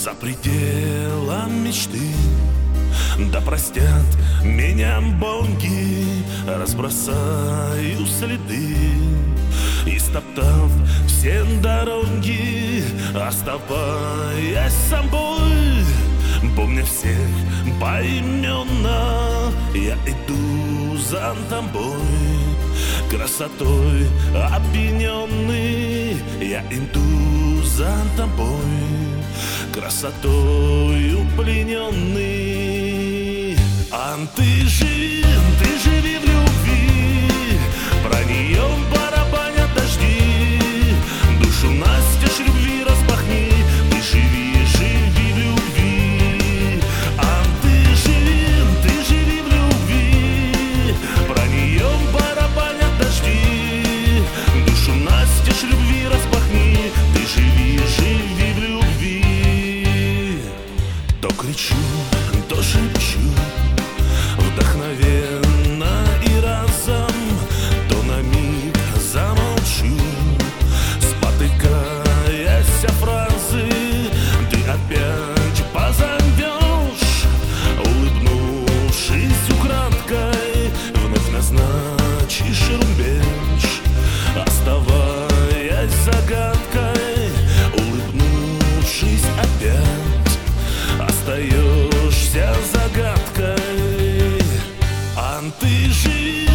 За пределом мечты. Да простят меня боги, разбросаю следы, истоптав все дороги, оставаясь собой. Помня всех поименно, я иду за тобой. Красотой опьяненный, я иду за тобой. Красотою плененный. А ты живи в любви, про нее барабанят дожди. Душу настежь любви распахни, ты живи в любви. А ты живи в любви, про нее барабанят дожди. Душу настежь любви распахни, ты живи в любви. То кричу, то шепчу, вдохновенно и разом, то на миг замолчу, спотыкаясь о фразы, ты опять позовешь, улыбнувшись украдкой, вновь назначишь рубеж, оставаясь загадкой, улыбнувшись опять, остаешься загадкой. А ты живи